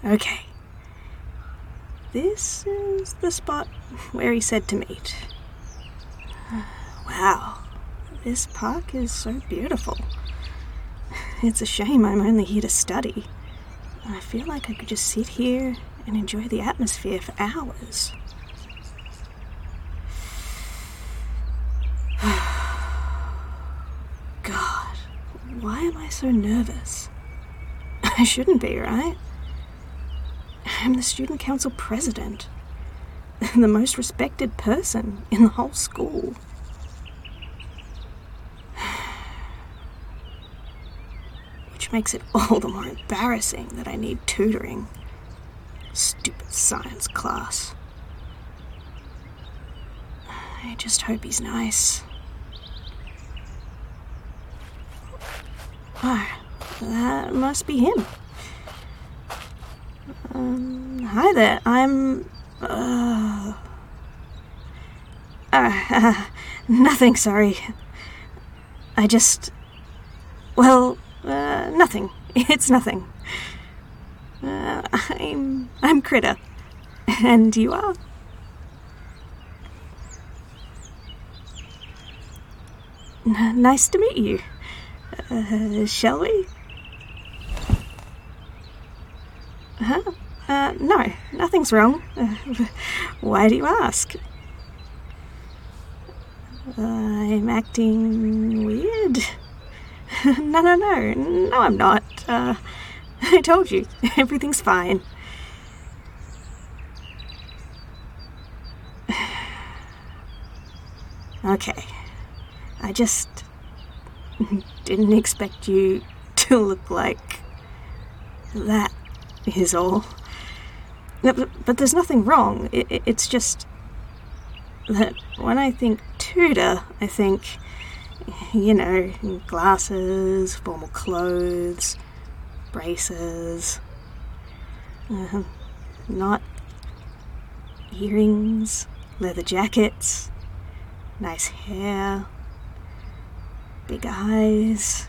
Okay. This is the spot where he said to meet. Wow, this park is so beautiful. It's a shame I'm only here to study. I feel like I could just sit here and enjoy the atmosphere for hours. God, why am I so nervous? I shouldn't be, right? I'm the student council president, the most respected person in the whole school. Which makes it all the more embarrassing that I need tutoring. Stupid science class. I just hope he's nice. Oh, that must be him. Hi there, I'm... nothing, sorry. I just... Well, nothing. It's nothing. I'm Critter. And you are? Nice to meet you. Shall we? Huh? No, nothing's wrong. Why do you ask? I'm acting weird? No, I'm not. I told you, everything's fine. Okay, I just didn't expect you to look like that, is all. But there's nothing wrong. It's just that when I think tutor, I think, glasses, formal clothes, braces, not earrings, leather jackets, nice hair, big eyes.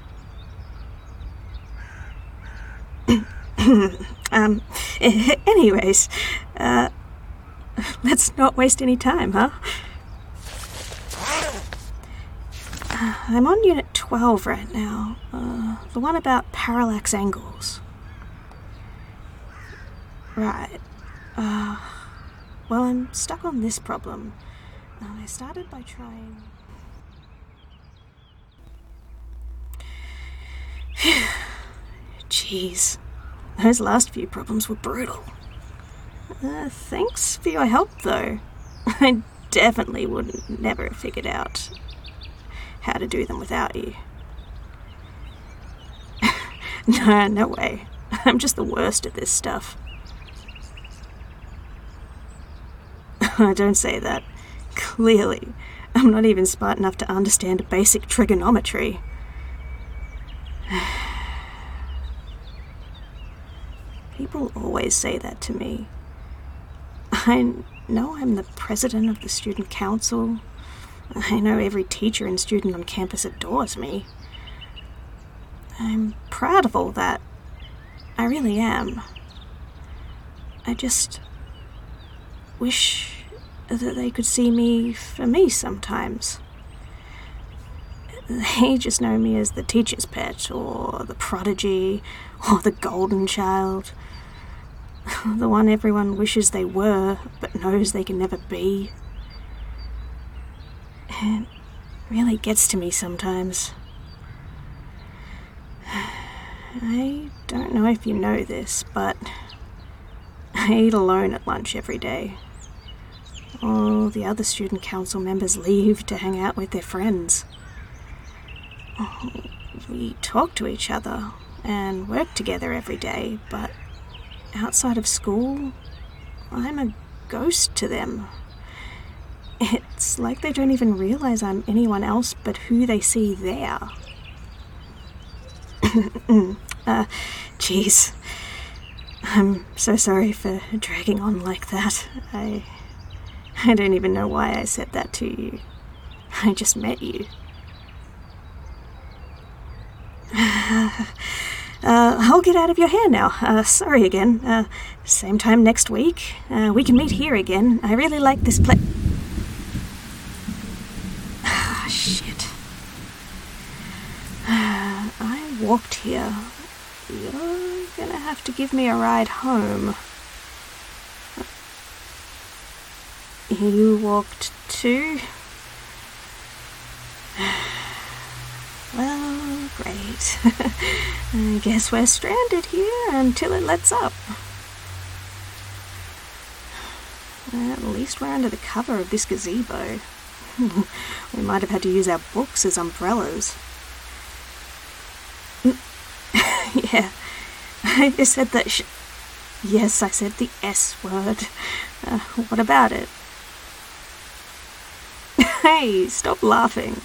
Anyways, let's not waste any time, huh? I'm on Unit 12 right now, the one about parallax angles. Right. Well, I'm stuck on this problem. I started by trying... Jeez. Those last few problems were brutal. Thanks for your help, though. I definitely would never have figured out how to do them without you. No way. I'm just the worst at this stuff. Don't say that. Clearly, I'm not even smart enough to understand basic trigonometry. People always say that to me. I know I'm the president of the student council. I know every teacher and student on campus adores me. I'm proud of all that. I really am. I just wish that they could see me for me sometimes. They just know me as the teacher's pet, or the prodigy, or the golden child. The one everyone wishes they were, but knows they can never be. It really gets to me sometimes. I don't know if you know this, but I eat alone at lunch every day. All the other student council members leave to hang out with their friends. We talk to each other and work together every day, but outside of school, I'm a ghost to them. It's like they don't even realize I'm anyone else but who they see there. Jeez. I'm so sorry for dragging on like that. I don't even know why I said that to you. I just met you. I'll get out of your hair now. Sorry again. Same time next week. We can meet here again. I really like this place. Shit. I walked here. You're gonna have to give me a ride home. You walked too? Well, great. I guess we're stranded here until it lets up. At least we're under the cover of this gazebo. We might have had to use our books as umbrellas. Yeah, I said that yes, I said the S word. What about it? Hey, stop laughing.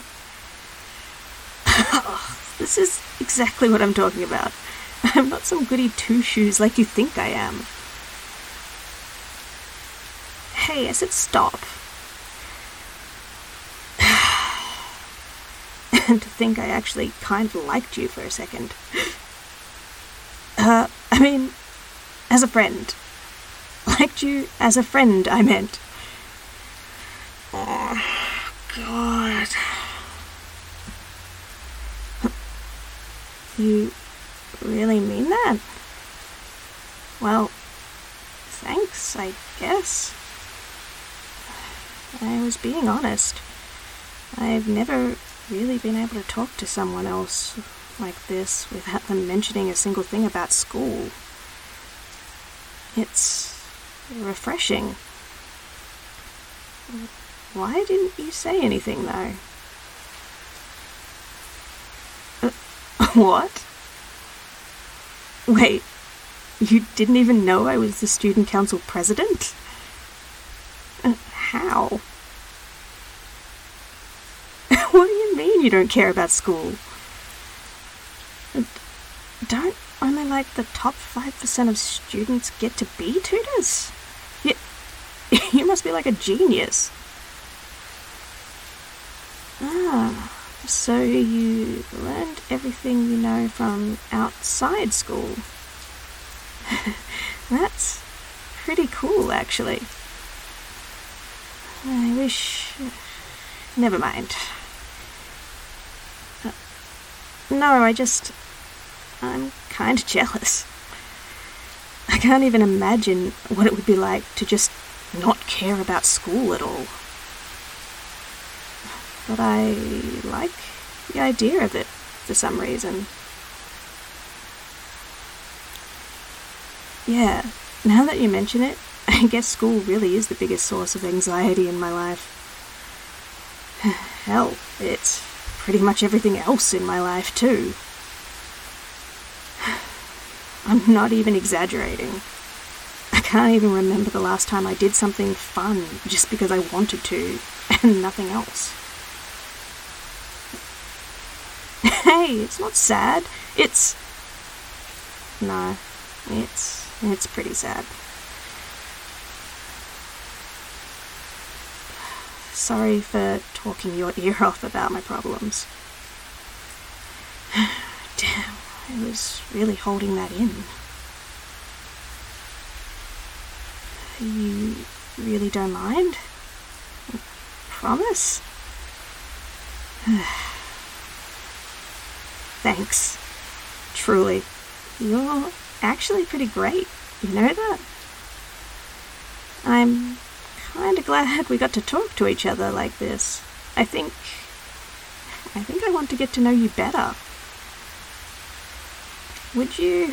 This is exactly what I'm talking about. I'm not some goody two-shoes like you think I am. Hey, I said stop. And to think I actually kind of liked you for a second. I mean, as a friend. Liked you as a friend, I meant. Oh, God. You really mean that? Well, thanks, I guess. I was being honest. I've never really been able to talk to someone else like this without them mentioning a single thing about school. It's refreshing. Why didn't you say anything, though? What? Wait, you didn't even know I was the student council president? How? What do you mean you don't care about school? Don't only like the top 5% of students get to be tutors? You must be like a genius. Ah, so you learned everything you know from outside school. That's pretty cool, actually. I wish... Never mind. No, I'm kind of jealous. I can't even imagine what it would be like to just not care about school at all. But I like the idea of it for some reason. Yeah, now that you mention it, I guess school really is the biggest source of anxiety in my life. Hell, it's pretty much everything else in my life too. I'm not even exaggerating. I can't even remember the last time I did something fun just because I wanted to, and nothing else. Hey, it's not sad. No, it's pretty sad. Sorry for talking your ear off about my problems. Damn, I was really holding that in. You really don't mind? Promise? Thanks. Truly. You're actually pretty great. You know that? I'm kind of glad we got to talk to each other like this. I think I want to get to know you better. Would you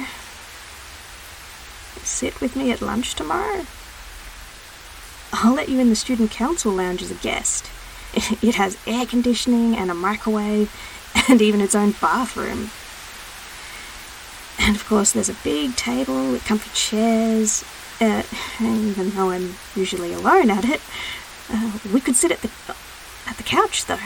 sit with me at lunch tomorrow? I'll let you in the student council lounge as a guest. It has air conditioning and a microwave and even its own bathroom. And of course there's a big table with comfy chairs. Even though I'm usually alone at it, we could sit at the couch though.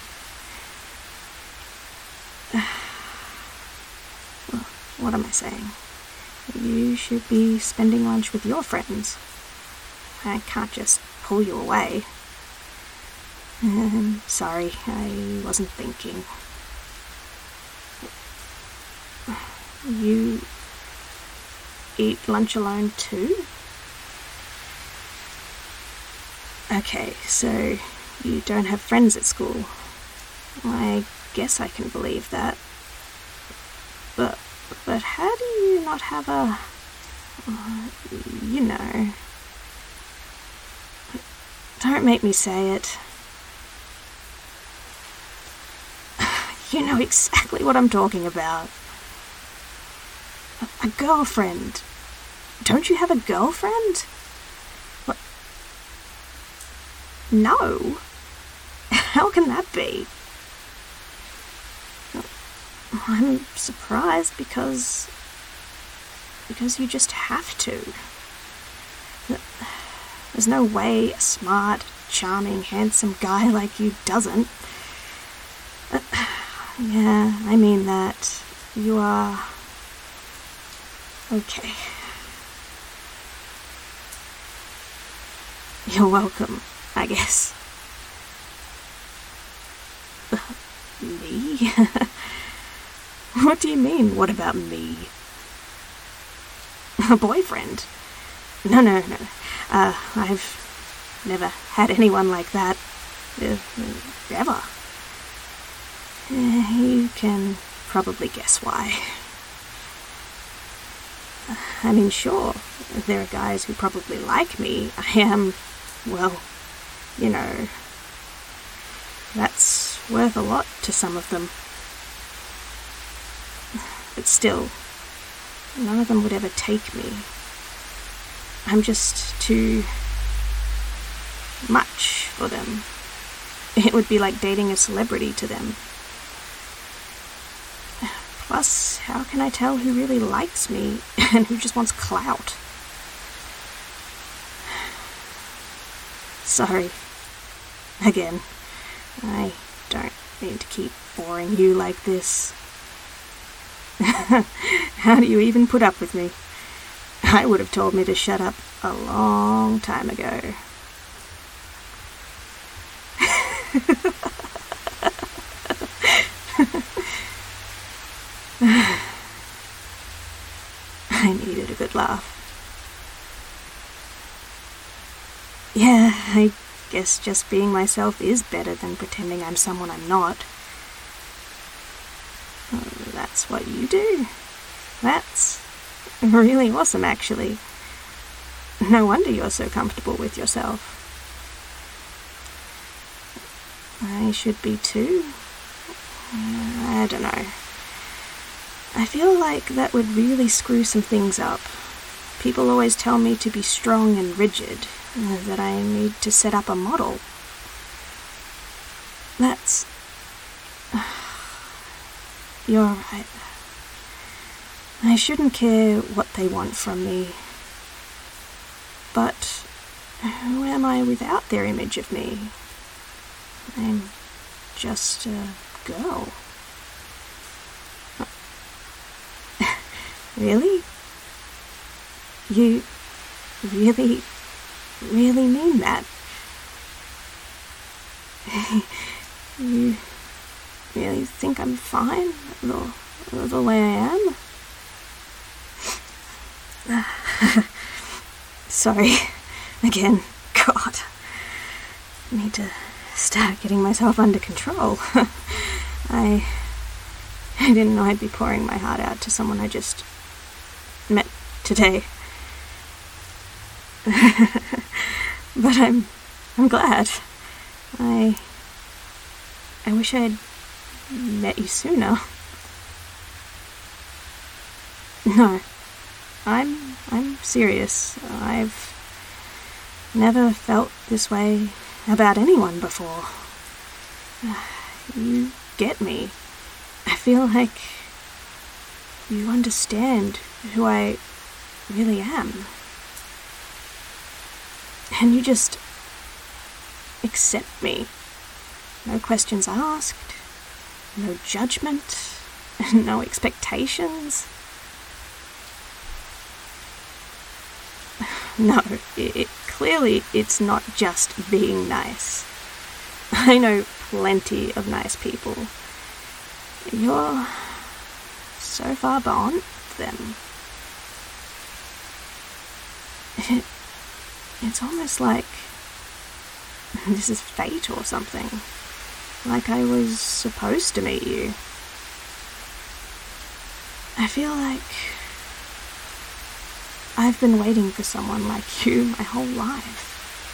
Well, what am I saying? You should be spending lunch with your friends. I can't just pull you away. Sorry, I wasn't thinking. You eat lunch alone too? Okay, so you don't have friends at school. I guess I can believe that. But how do you not have a... you know... Don't make me say it. You know exactly what I'm talking about. A girlfriend. Don't you have a girlfriend? What? No. How can that be? I'm surprised because you just have to. There's no way a smart, charming, handsome guy like you doesn't. Yeah, I mean that. You are... okay. You're welcome, I guess. Me? What do you mean, what about me? A boyfriend? No. I've never had anyone like that. Ever. You can probably guess why. I mean, sure, there are guys who probably like me. I am, well, you know, that's worth a lot to some of them. But still, none of them would ever take me. I'm just too much for them. It would be like dating a celebrity to them. Plus, how can I tell who really likes me and who just wants clout? Sorry. Again, I don't mean to keep boring you like this. How do you even put up with me? I would have told me to shut up a long time ago. I needed a good laugh. Yeah, I guess just being myself is better than pretending I'm someone I'm not. That's what you do? That's really awesome, actually. No wonder you're so comfortable with yourself. I should be too. I don't know. I feel like that would really screw some things up. People always tell me to be strong and rigid, that I need to set up a model. That's... You're right. I shouldn't care what they want from me. But who am I without their image of me? I'm just a girl. Really? You really, really mean that? You really think I'm fine the way I am? Sorry. Again. God. I need to start getting myself under control. I didn't know I'd be pouring my heart out to someone I just met today. But I'm glad. I wish I'd met you sooner. No, I'm serious. I've never felt this way about anyone before. You get me. I feel like you understand who I really am. And you just accept me. No questions asked, no judgment, no expectations. No, clearly it's not just being nice. I know plenty of nice people. You're so far beyond them. It's almost like this is fate or something. Like I was supposed to meet you. I feel like I've been waiting for someone like you my whole life.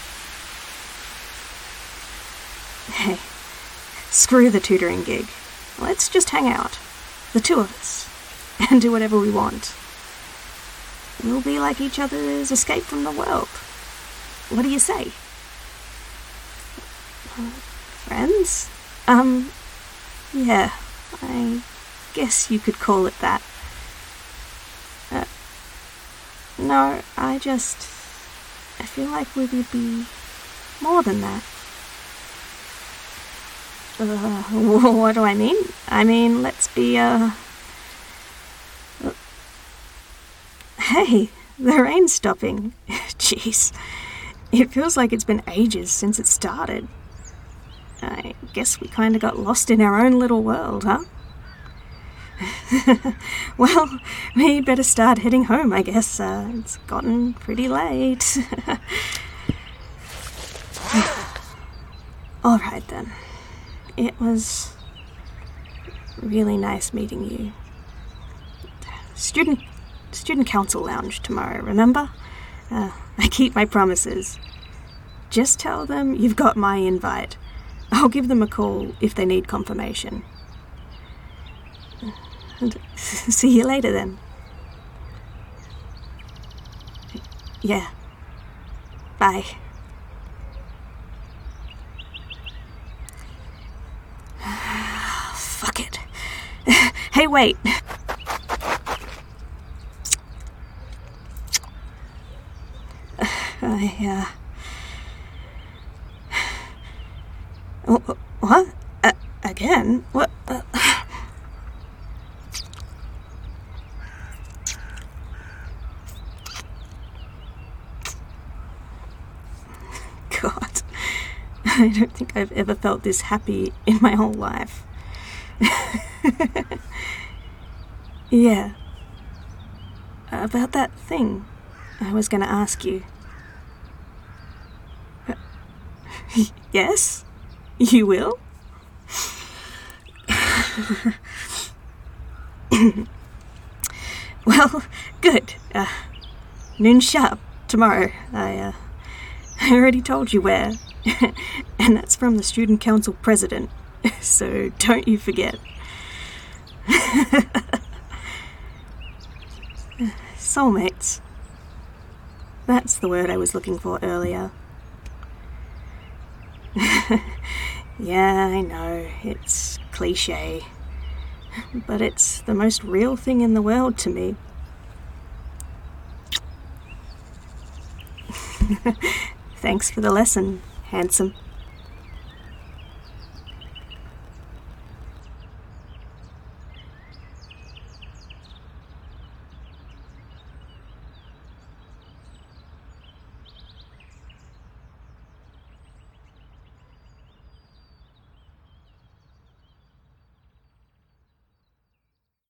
Hey, screw the tutoring gig. Let's just hang out, the two of us, and do whatever we want. We'll be like each other's escape from the world. What do you say? Friends? Yeah, I guess you could call it that. No, I feel like we would be more than that. What do I mean? I mean, let's be, Hey, the rain's stopping. Jeez. It feels like it's been ages since it started. I guess we kind of got lost in our own little world, huh? Well, we better start heading home, I guess. It's gotten pretty late. All right, then. It was really nice meeting you. Student council lounge tomorrow, remember? I keep my promises. Just tell them you've got my invite. I'll give them a call if they need confirmation. And see you later then. Yeah. Bye. Fuck it. Hey, wait. What? Again? What? God. I don't think I've ever felt this happy in my whole life. Yeah. About that thing I was going to ask you. Yes? You will? Well, good. Noon sharp tomorrow. I already told you where. And that's from the student council president. So don't you forget. Soulmates. That's the word I was looking for earlier. Yeah, I know, it's cliche, but it's the most real thing in the world to me. Thanks for the lesson, handsome.